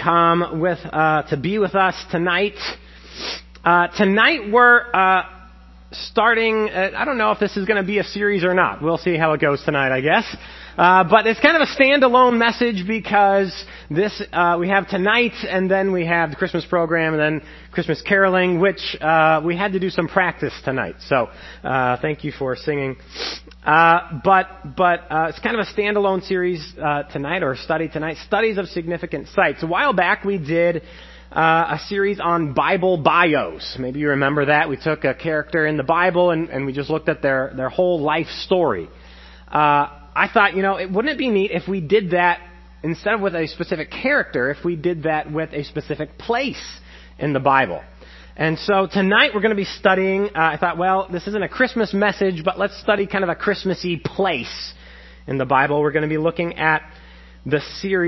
come with to be with us tonight. Tonight we're starting. I don't know if this is going to be a series or not. We'll see how it goes tonight, I guess. But it's kind of a standalone message because this we have tonight, and then we have the Christmas program, and then Christmas caroling, which we had to do some practice tonight. So thank you for singing. But it's kind of a standalone series tonight, or study tonight. Studies of significant sites. A while back we did a series on Bible bios. Maybe you remember that. We took a character in the Bible and we just looked at their whole life story. I thought, wouldn't it be neat if we did that instead of with a specific character, if we did that with a specific place in the Bible. And so tonight we're going to be studying, I thought, well, this isn't a Christmas message, but let's study kind of a Christmassy place in the Bible. We're going to be looking at the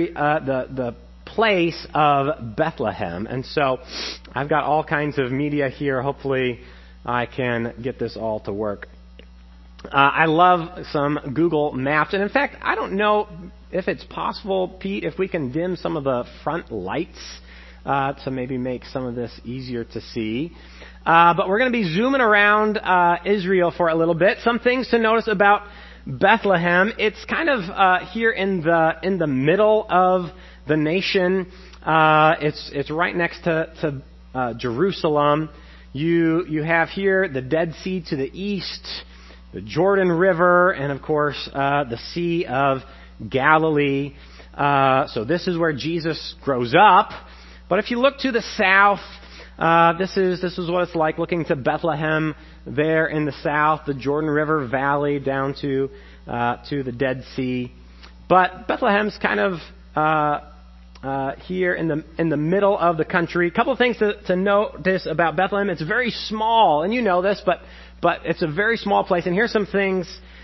place of Bethlehem. And so I've got all kinds of media here. Hopefully I can get this all to work. I love some Google Maps. And in fact, I don't know if it's possible, Pete, if we can dim some of the front lights to maybe make some of this easier to see. But we're going to be zooming around Israel for a little bit. Some things to notice about Bethlehem. It's kind of here in the middle of the nation. It's right next to Jerusalem. You have here the Dead Sea to the east, the Jordan River, and of course the Sea of Galilee. So this is where Jesus grows up. But if you look to the south, this is what it's like looking to Bethlehem there in the south, the Jordan River Valley down to the Dead Sea. But Bethlehem's kind of here in the middle of the country. A couple of things to notice about Bethlehem. It's very small, and you know this, but it's a very small place. And here's some things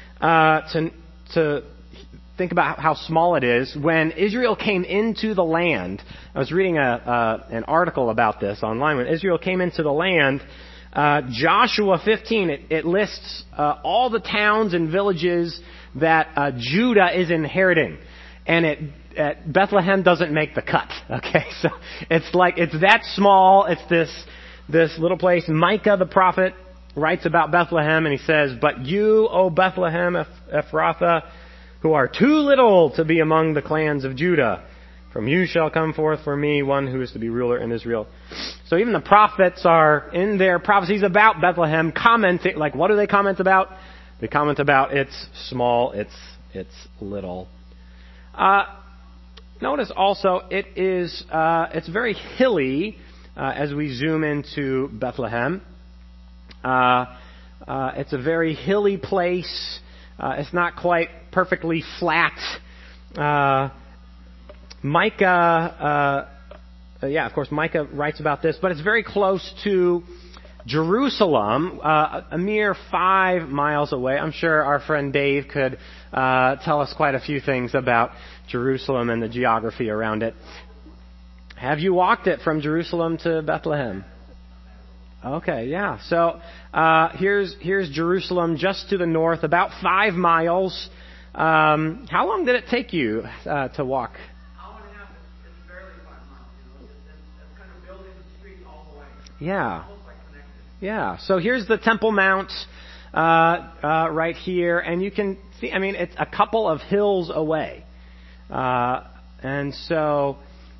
to think about how small it is. When Israel came into the land, I was reading an article about this online. When Israel came into the land, Joshua 15, it lists all the towns and villages that Judah is inheriting, and Bethlehem doesn't make the cut. Okay, so it's that small. It's this little place. Micah the prophet writes about Bethlehem, and he says, "But you, O Bethlehem Ephrathah, who are too little to be among the clans of Judah, from you shall come forth for me one who is to be ruler in Israel." So even the prophets are in their prophecies about Bethlehem commenting. Like, what do they comment about? They comment about it's small, it's little. Notice also it's very hilly as we zoom into Bethlehem. It's a very hilly place. It's not quite perfectly flat. Micah, of course, Micah writes about this, but it's very close to Jerusalem, a mere 5 miles away. I'm sure our friend Dave could tell us quite a few things about Jerusalem and the geography around it. Have you walked it from Jerusalem to Bethlehem? Okay, yeah. So here's Jerusalem just to the north, about 5 miles. How long did it take you to walk? Hour and a half. It's barely 5 miles. It's kind of building the street all the way. Yeah. It's almost like connected. Yeah. So here's the Temple Mount right here, and you can see. I mean, it's a couple of hills away, and so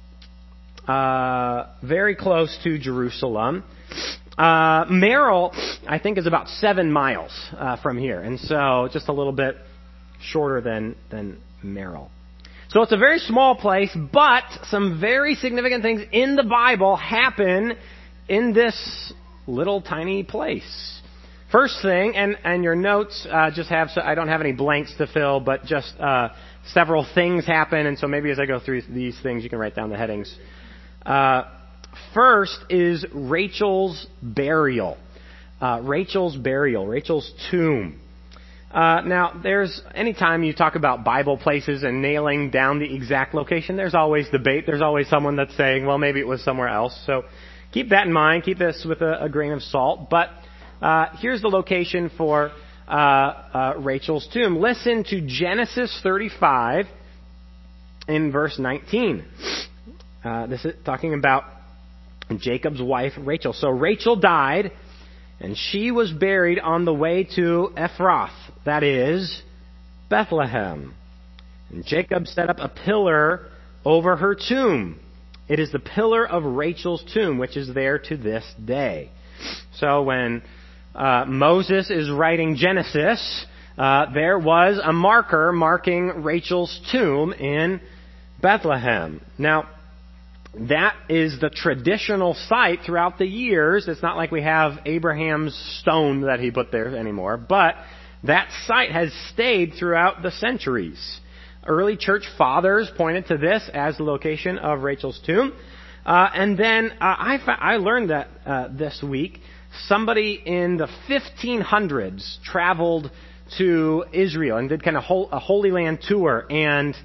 very close to Jerusalem. Merrill, I think, is about 7 miles from here, and so just a little bit shorter than Merrill. So it's a very small place, but some very significant things in the Bible happen in this little tiny place. First thing, and your notes just have, so I don't have any blanks to fill, but just several things happen, and so maybe as I go through these things, you can write down the headings. First is Rachel's burial. Rachel's tomb. Now, anytime you talk about Bible places and nailing down the exact location, there's always debate. There's always someone that's saying, well, maybe it was somewhere else. So keep that in mind. Keep this with a grain of salt. But here's the location for Rachel's tomb. Listen to Genesis 35 in verse 19. This is talking about Jacob's wife, Rachel. So Rachel died, and she was buried on the way to Ephrath, that is, Bethlehem. And Jacob set up a pillar over her tomb. It is the pillar of Rachel's tomb, which is there to this day. So when Moses is writing Genesis, there was a marker marking Rachel's tomb in Bethlehem. Now, that is the traditional site throughout the years. It's not like we have Abraham's stone that he put there anymore, but that site has stayed throughout the centuries. Early church fathers pointed to this as the location of Rachel's tomb. And then I learned that this week somebody in the 1500s traveled to Israel and did kind of a Holy Land tour and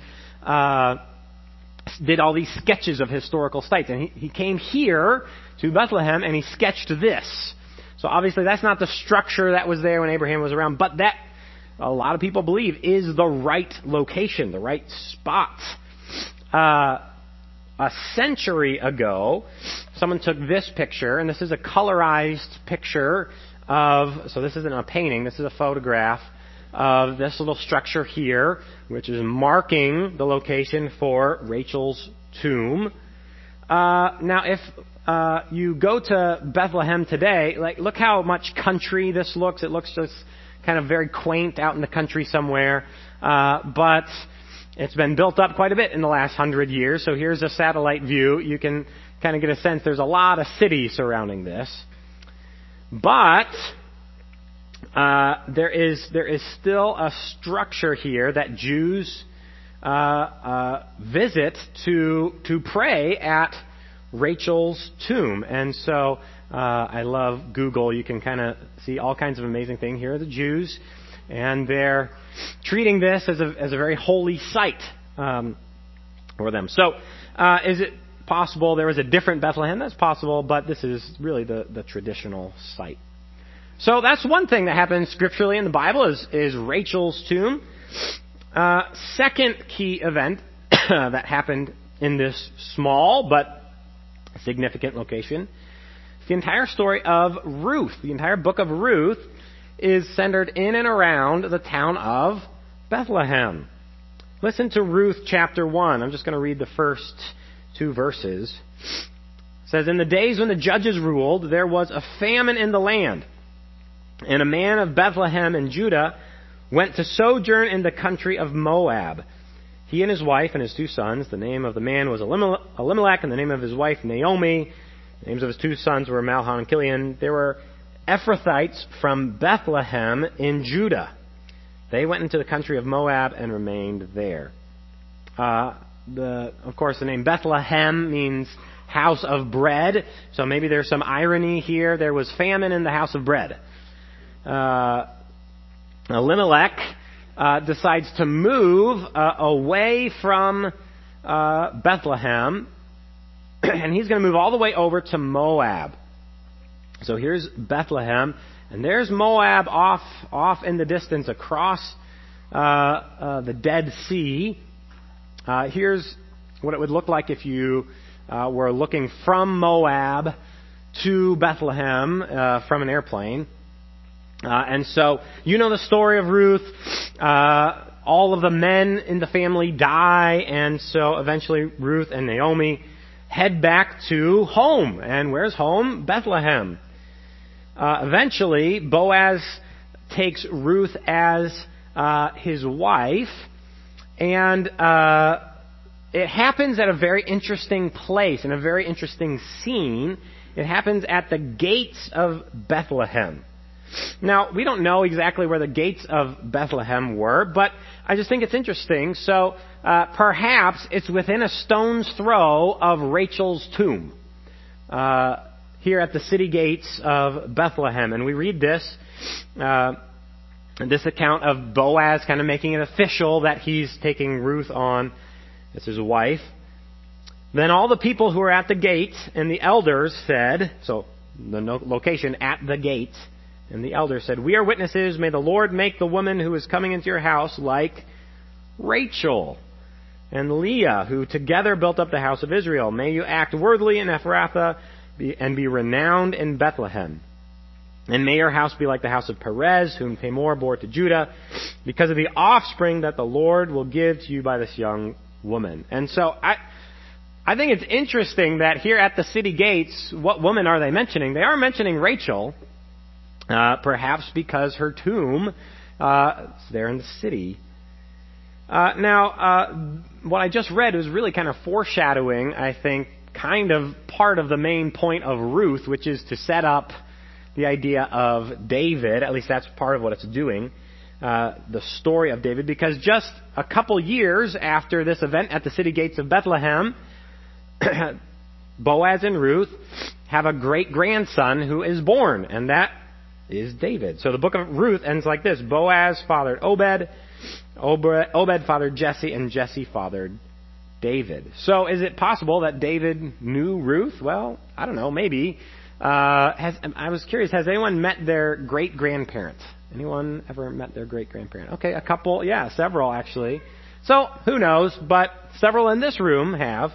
did all these sketches of historical sites. And he came here to Bethlehem and he sketched this. So obviously that's not the structure that was there when Abraham was around, but that a lot of people believe is the right location, the right spot. A century ago, someone took this picture, and this is a colorized picture of, so this isn't a painting, this is a photograph of this little structure here, which is marking the location for Rachel's tomb. Now, if you go to Bethlehem today, look how much country this looks. It looks just kind of very quaint out in the country somewhere. But it's been built up quite a bit in the last 100 years. So here's a satellite view. You can kind of get a sense there's a lot of cities surrounding this. But there is still a structure here that Jews visit to pray at Rachel's tomb. And so I love Google. You can kind of see all kinds of amazing things. Here are the Jews, and they're treating this as a very holy site for them. So is it possible there was a different Bethlehem? That's possible, but this is really the traditional site. So that's one thing that happens scripturally in the Bible is Rachel's tomb. Second key event that happened in this small but significant location, the entire story of Ruth. The entire book of Ruth is centered in and around the town of Bethlehem. Listen to Ruth chapter 1. I'm just going to read the first 2 verses. It says, "In the days when the judges ruled, there was a famine in the land. And a man of Bethlehem in Judah went to sojourn in the country of Moab. He and his wife and his 2 sons, the name of the man was Elimelech, and the name of his wife Naomi. The names of his 2 sons were Mahlon and Chilion. They were Ephrathites from Bethlehem in Judah. They went into the country of Moab and remained there." Of course, the name Bethlehem means house of bread. So maybe there's some irony here. There was famine in the house of bread. Elimelech decides to move away from Bethlehem, and he's going to move all the way over to Moab. So here's Bethlehem, and there's Moab off in the distance across the Dead Sea. Here's what it would look like if you were looking from Moab to Bethlehem from an airplane. And so, you know the story of Ruth. All of the men in the family die, and so eventually Ruth and Naomi head back to home. And where's home? Bethlehem. Eventually, Boaz takes Ruth as his wife, and it happens at a very interesting place, in a very interesting scene. It happens at the gates of Bethlehem. Now, we don't know exactly where the gates of Bethlehem were, but I just think it's interesting. So, perhaps it's within a stone's throw of Rachel's tomb, here at the city gates of Bethlehem. And we read this account of Boaz kind of making it official that he's taking Ruth on as his wife. "Then all the people who were at the gate and the elders said," so the location at the gate, "and the elders said, 'We are witnesses. May the Lord make the woman who is coming into your house like Rachel, and Leah, who together built up the house of Israel. May you act worthily in Ephrathah and be renowned in Bethlehem. And may your house be like the house of Perez, whom Tamar bore to Judah, because of the offspring that the Lord will give to you by this young woman. And so I think it's interesting that here at the city gates, what woman are they mentioning? They are mentioning Rachel, perhaps because her tomb is there in the city. Now, what I just read was really kind of foreshadowing, I think, kind of part of the main point of Ruth, which is to set up the idea of David. At least that's part of what it's doing, the story of David, because just a couple years after this event at the city gates of Bethlehem, Boaz and Ruth have a great-grandson who is born, and that is David. So the book of Ruth ends like this. Boaz fathered Obed, Obed fathered Jesse, and Jesse fathered David. So is it possible that David knew Ruth? Well, I don't know, maybe. I was curious, has anyone met their great-grandparents? Anyone ever met their great-grandparent? Okay, a couple, yeah, several actually. So, who knows, but several in this room have.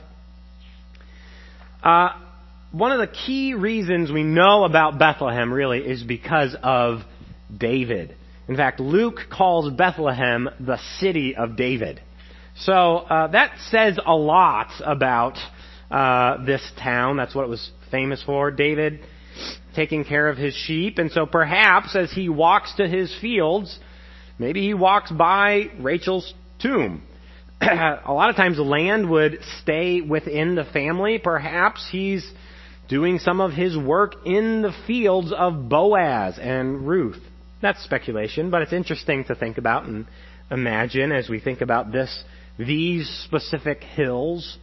One of the key reasons we know about Bethlehem, really, is because of David. In fact, Luke calls Bethlehem the city of David. So, that says a lot about this town. That's what it was famous for. David taking care of his sheep. And so perhaps as he walks to his fields, maybe he walks by Rachel's tomb. A lot of times land would stay within the family. Perhaps he's doing some of his work in the fields of Boaz and Ruth. That's speculation, but it's interesting to think about and imagine as we think about these specific hills.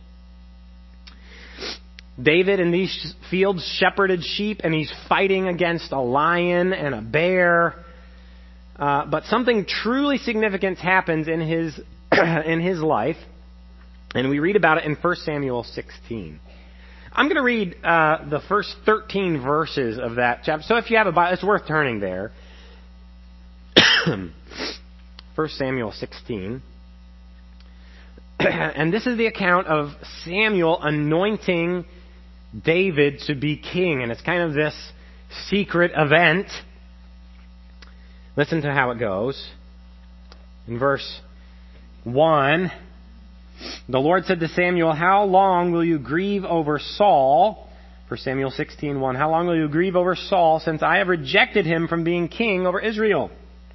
David in these fields shepherded sheep, and he's fighting against a lion and a bear. But something truly significant happens in his life, and we read about it in 1 Samuel 16. I'm going to read the first 13 verses of that chapter. So if you have a Bible, it's worth turning there. 1 Samuel 16. And this is the account of Samuel anointing David to be king. And it's kind of this secret event. Listen to how it goes. In verse 1, the Lord said to Samuel, "How long will you grieve over Saul?" For Samuel 16:1, "How long will you grieve over Saul, since I have rejected him from being king over Israel?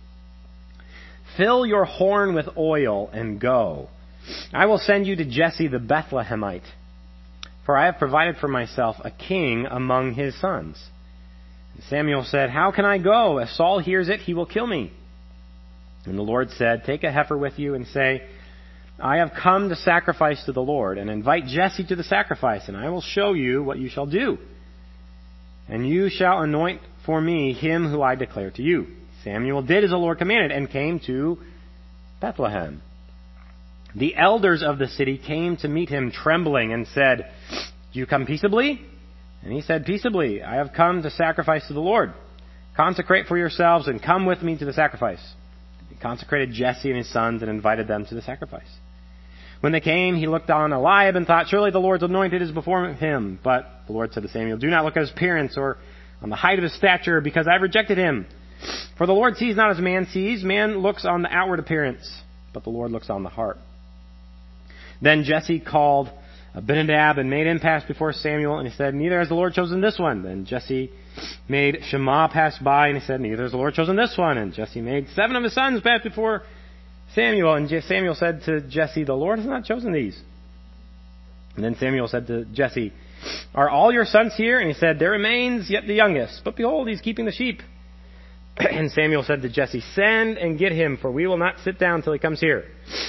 Fill your horn with oil and go. I will send you to Jesse the Bethlehemite, for I have provided for myself a king among his sons." And Samuel said, "How can I go? If Saul hears it, he will kill me." And the Lord said, "Take a heifer with you and say, I have come to sacrifice to the Lord, and invite Jesse to the sacrifice, and I will show you what you shall do. And you shall anoint for me him who I declare to you." Samuel did as the Lord commanded and came to Bethlehem. The elders of the city came to meet him trembling and said, "Do you come peaceably?" And he said, "Peaceably, I have come to sacrifice to the Lord. Consecrate for yourselves and come with me to the sacrifice." He consecrated Jesse and his sons and invited them to the sacrifice. When they came, he looked on Eliab and thought, "Surely the Lord's anointed is before him." But the Lord said to Samuel, "Do not look at his appearance or on the height of his stature, because I have rejected him. For the Lord sees not as man sees. Man looks on the outward appearance, but the Lord looks on the heart." Then Jesse called Abinadab and made him pass before Samuel, and he said, "Neither has the Lord chosen this one." Then Jesse made Shammah pass by, and he said, "Neither has the Lord chosen this one." And Jesse made 7 of his sons pass before Samuel, and Samuel said to Jesse, "The Lord has not chosen these." And then Samuel said to Jesse, "Are all your sons here?" And he said, "There remains yet the youngest, but behold, he's keeping the sheep." And Samuel said to Jesse, "Send and get him, for we will not sit down till he comes here."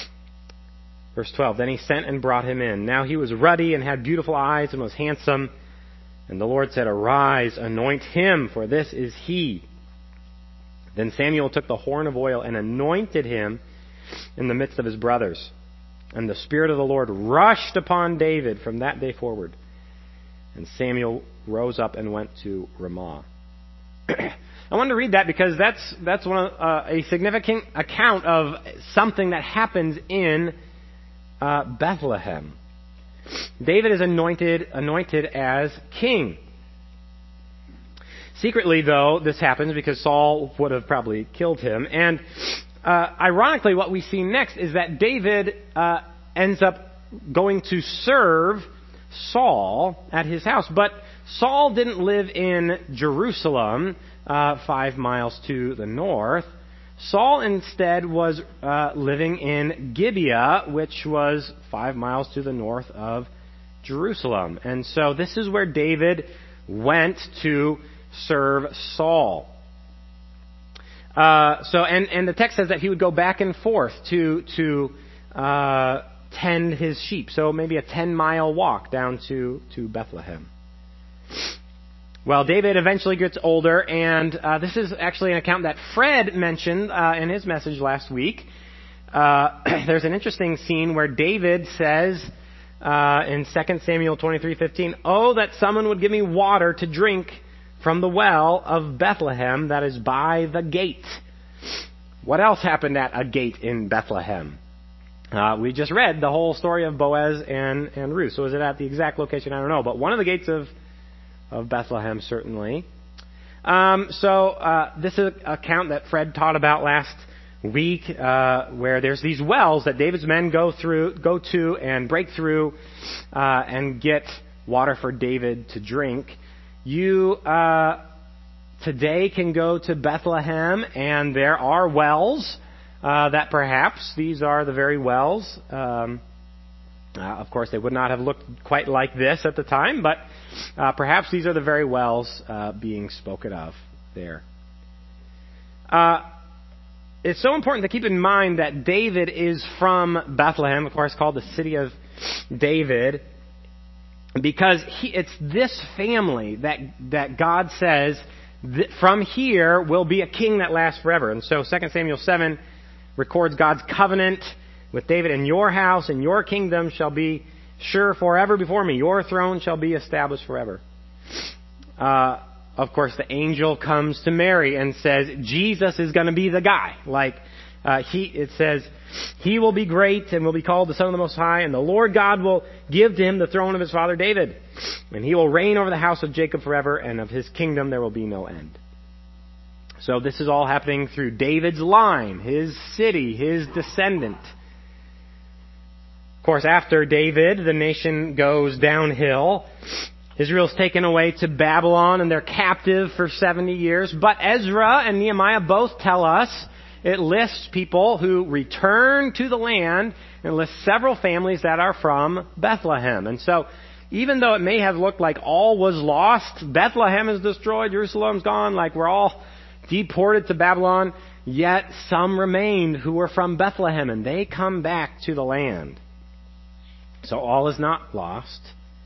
Verse 12, then he sent and brought him in. Now he was ruddy and had beautiful eyes and was handsome. And the Lord said, "Arise, anoint him, for this is he." Then Samuel took the horn of oil and anointed him in the midst of his brothers. And the Spirit of the Lord rushed upon David from that day forward. And Samuel rose up and went to Ramah. I wanted to read that because that's one of, a significant account of something that happens in Bethlehem. David is anointed as king. Secretly, though, this happens because Saul would have probably killed him. And ironically, what we see next is that David ends up going to serve Saul at his house. But Saul didn't live in Jerusalem, 5 miles to the north. Saul instead was living in Gibeah, which was 5 miles to the north of Jerusalem. And so this is where David went to serve Saul. And the text says that he would go back and forth to tend his sheep. So maybe a 10-mile walk down to Bethlehem. Well, David eventually gets older, and this is actually an account that Fred mentioned in his message last week. There's an interesting scene where David says in 2 Samuel 23:15, "Oh, that someone would give me water to drink from the well of Bethlehem that is by the gate." What else happened at a gate in Bethlehem? We just read the whole story of Boaz and Ruth. So is it at the exact location? I don't know. But one of the gates of Bethlehem, certainly. This is an account that Fred taught about last week, where there's these wells that David's men go to and break through and get water for David to drink. You today can go to Bethlehem, and there are wells that perhaps these are the very wells. Of course, they would not have looked quite like this at the time, but perhaps these are the very wells being spoken of there. It's so important to keep in mind that David is from Bethlehem, of course, called the city of David, because it's this family that God says, from here will be a king that lasts forever. And so 2 Samuel 7 records God's covenant with David: "In your house and your kingdom shall be sure forever before me. Your throne shall be established forever." Of course, the angel comes to Mary and says, Jesus is going to be the guy. It says, "He will be great and will be called the Son of the Most High, and the Lord God will give to him the throne of his father David. And he will reign over the house of Jacob forever, and of his kingdom there will be no end." So this is all happening through David's line, his city, his descendant. Of course, after David, the nation goes downhill. Israel's taken away to Babylon, and they're captive for 70 years. But Ezra and Nehemiah both tell us, it lists people who return to the land, and lists several families that are from Bethlehem. And so, even though it may have looked like all was lost, Bethlehem is destroyed, Jerusalem's gone, like we're all deported to Babylon, yet some remained who were from Bethlehem, and they come back to the land. So all is not lost.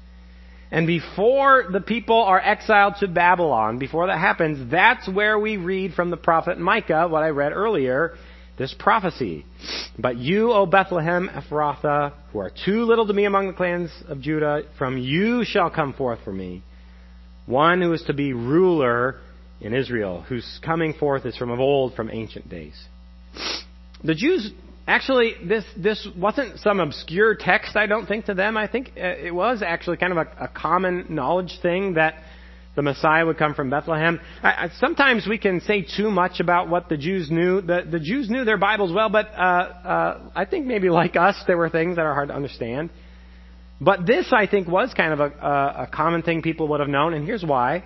And before the people are exiled to Babylon, before that happens, that's where we read from the prophet Micah, what I read earlier, this prophecy. "But you, O Bethlehem Ephrathah, who are too little to be among the clans of Judah, from you shall come forth for me one who is to be ruler in Israel, whose coming forth is from of old, from ancient days." The Jews, actually, this wasn't some obscure text, I don't think, to them. I think it was actually kind of a common knowledge thing that the Messiah would come from Bethlehem. Sometimes we can say too much about what the Jews knew. The Jews knew their Bibles well, but I think maybe like us, there were things that are hard to understand. But this, I think, was kind of a common thing people would have known, and here's why.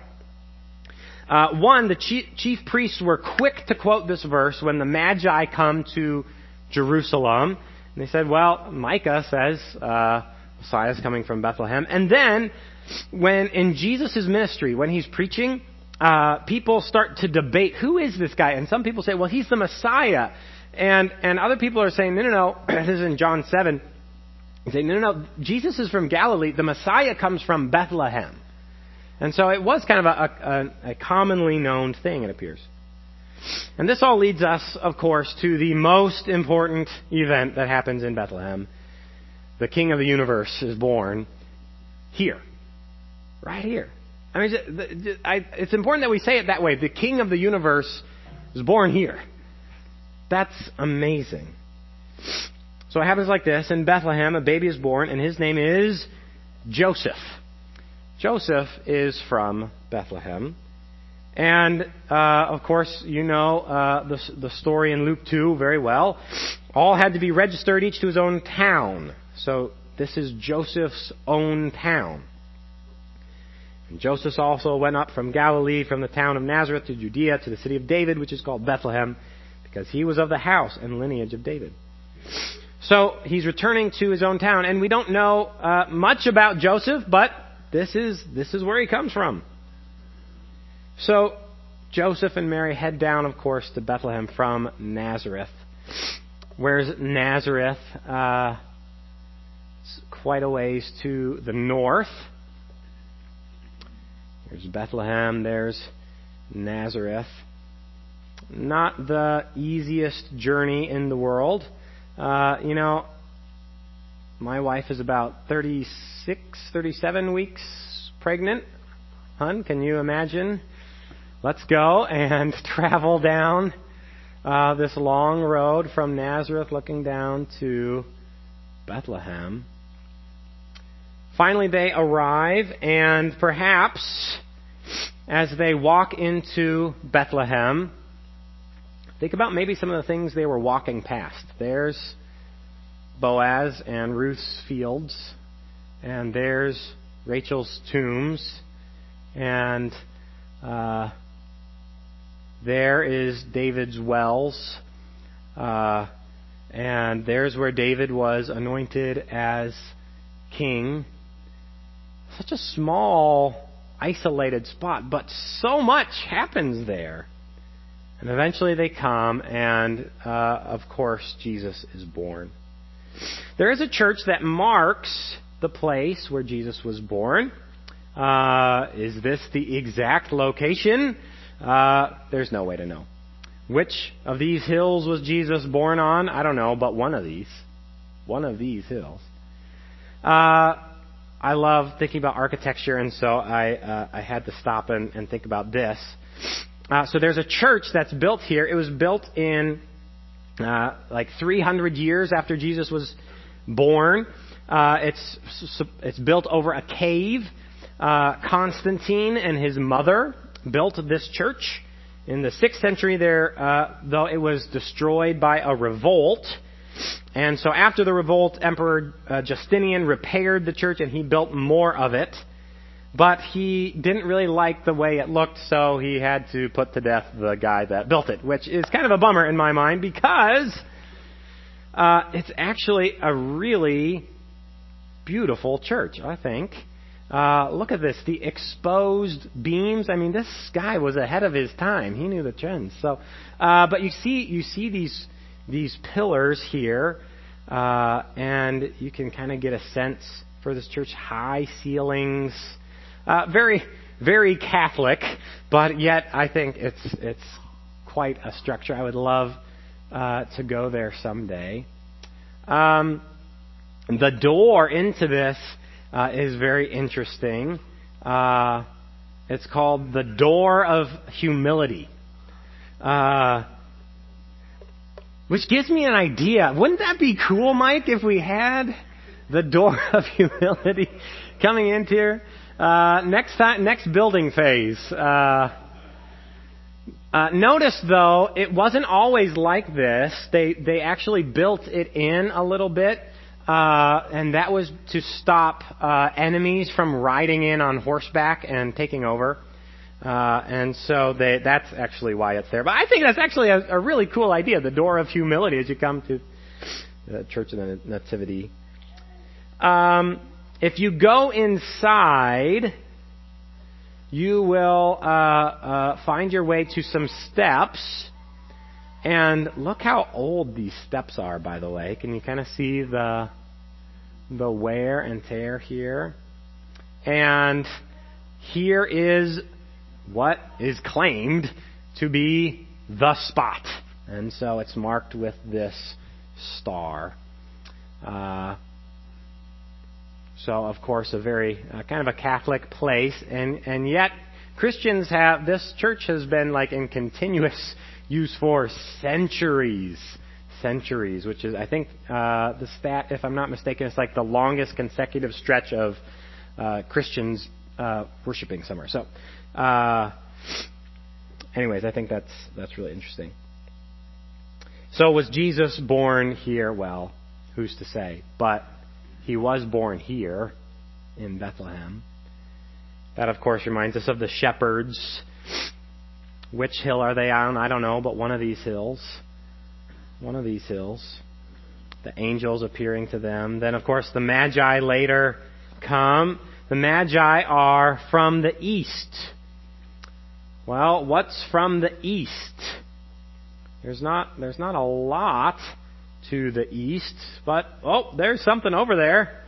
One, the chief priests were quick to quote this verse when the Magi come to Jerusalem. And they said, well, Micah says Messiah is coming from Bethlehem. And then, when in Jesus' ministry, when he's preaching, people start to debate, who is this guy? And some people say, well, he's the Messiah. And other people are saying, no. This is in John 7. They say, no. Jesus is from Galilee. The Messiah comes from Bethlehem. And so it was kind of a commonly known thing, it appears. And this all leads us, of course, to the most important event that happens in Bethlehem. The King of the universe is born here. Right here. I mean, it's important that we say it that way. The King of the universe is born here. That's amazing. So it happens like this. In Bethlehem, a baby is born, and his name is Joseph. Joseph is from Bethlehem. And, of course, you know the story in Luke 2 very well. All had to be registered, each to his own town. So this is Joseph's own town. And Joseph also went up from Galilee, from the town of Nazareth to Judea, to the city of David, which is called Bethlehem, because he was of the house and lineage of David. So he's returning to his own town, and we don't know much about Joseph, but this is where he comes from. So Joseph and Mary head down, of course, to Bethlehem from Nazareth. Where's Nazareth? It's quite a ways to the north. There's Bethlehem, there's Nazareth. Not the easiest journey in the world. You know, my wife is about 36, 37 weeks pregnant. Hun, can you imagine? Let's go and travel down this long road from Nazareth looking down to Bethlehem. Finally, they arrive, and perhaps as they walk into Bethlehem, think about maybe some of the things they were walking past. There's Boaz and Ruth's fields, and there's Rachel's tombs, and there is David's wells, and there's where David was anointed as king. Such a small, isolated spot, but so much happens there. And eventually they come, and of course Jesus is born. There is a church that marks the place where Jesus was born. Is this the exact location? There's no way to know. Which of these hills was Jesus born on? I don't know, but one of these hills. I love thinking about architecture, and so I had to stop and think about this. So there's a church that's built here. It was built in like 300 years after Jesus was born. It's built over a cave. Constantine and his mother built this church in the 6th century there, though it was destroyed by a revolt. And so after the revolt, Emperor Justinian repaired the church and he built more of it. But he didn't really like the way it looked, so he had to put to death the guy that built it, which is kind of a bummer in my mind because it's actually a really beautiful church, I think. Look at this, the exposed beams. I mean, this guy was ahead of his time. He knew the trends. So, but you see these pillars here, and you can kind of get a sense for this church. High ceilings, very, very Catholic, but yet I think it's quite a structure. I would love to go there someday. The door into this is very interesting. It's called the Door of Humility. Which gives me an idea. Wouldn't that be cool, Mike, if we had the Door of Humility coming into here? Next building phase. Notice, though, it wasn't always like this. They actually built it in a little bit. And that was to stop enemies from riding in on horseback and taking over. And so that's actually why it's there. But I think that's actually a really cool idea, the Door of Humility, as you come to the Church of the Nativity. If you go inside, you will find your way to some steps. And look how old these steps are, by the way. Can you kind of see the wear and tear here? And here is what is claimed to be the spot. And so it's marked with this star. So, of course, a very kind of a Catholic place. And yet, Christians this church has been like in continuous use for centuries. centuries, which is, I think, the stat, if I'm not mistaken, it's like the longest consecutive stretch of Christians worshiping somewhere. So, anyways, I think that's really interesting. So was Jesus born here? Well, who's to say? But he was born here in Bethlehem. That, of course, reminds us of the shepherds. Which hill are they on? I don't know, but one of these hills. One of these hills. The angels appearing to them. Then, of course, the Magi later come. The Magi are from the east. Well, what's from the east? There's not a lot to the east, but there's something over there.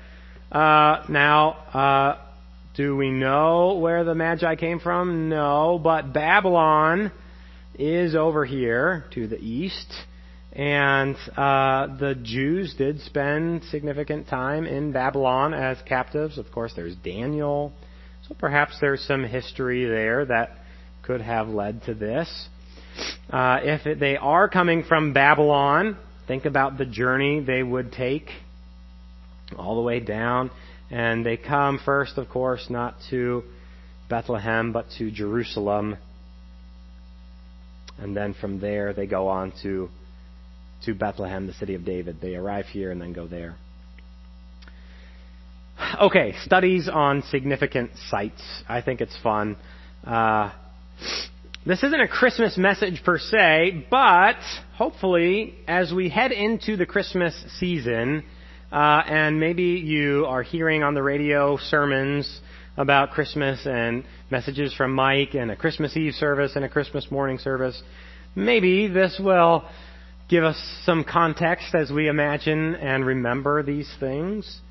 Now, do we know where the Magi came from? No, but Babylon is over here to the east, and the Jews did spend significant time in Babylon as captives. Of course, there's Daniel, so perhaps there's some history there that could have led to this. If they are coming from Babylon, think about the journey they would take all the way down. And they come first, of course, not to Bethlehem, but to Jerusalem. And then from there, they go on to Bethlehem, the city of David. They arrive here and then go there. Okay, studies on significant sites. I think it's fun. This isn't a Christmas message per se, but hopefully, as we head into the Christmas season, and maybe you are hearing on the radio sermons about Christmas and messages from Mike and a Christmas Eve service and a Christmas morning service. Maybe this will give us some context as we imagine and remember these things.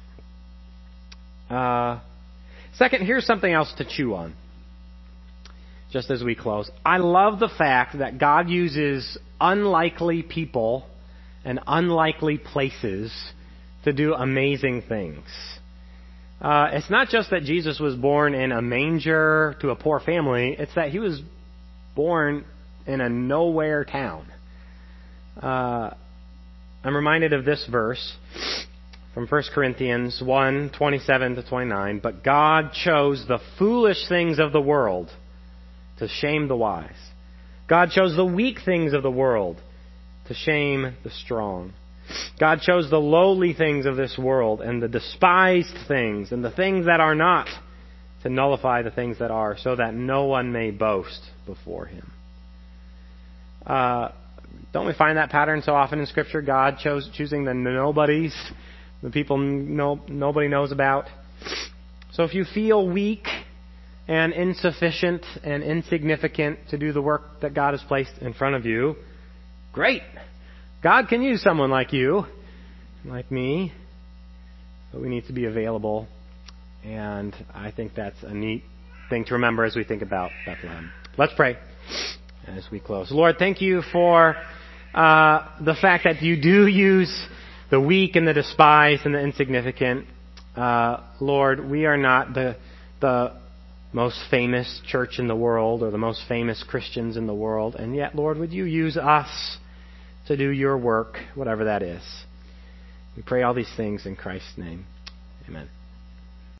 Second, here's something else to chew on, just as we close. I love the fact that God uses unlikely people and unlikely places to do amazing things. It's not just that Jesus was born in a manger to a poor family. It's that he was born in a nowhere town. I'm reminded of this verse from 1 Corinthians 1, 27 to 29. But God chose the foolish things of the world to shame the wise. God chose the weak things of the world to shame the strong. God chose the lowly things of this world and the despised things and the things that are not to nullify the things that are, so that no one may boast before him. Don't we find that pattern so often in Scripture? God choosing the nobodies, the people nobody knows about. So if you feel weak and insufficient and insignificant to do the work that God has placed in front of you, great. God can use someone like you, like me, but we need to be available, and I think that's a neat thing to remember as we think about Bethlehem. Let's pray as we close. Lord, thank you for the fact that you do use the weak and the despised and the insignificant. Lord, we are not the most famous church in the world or the most famous Christians in the world, and yet, Lord, would you use us to do your work, whatever that is. We pray all these things in Christ's name. Amen.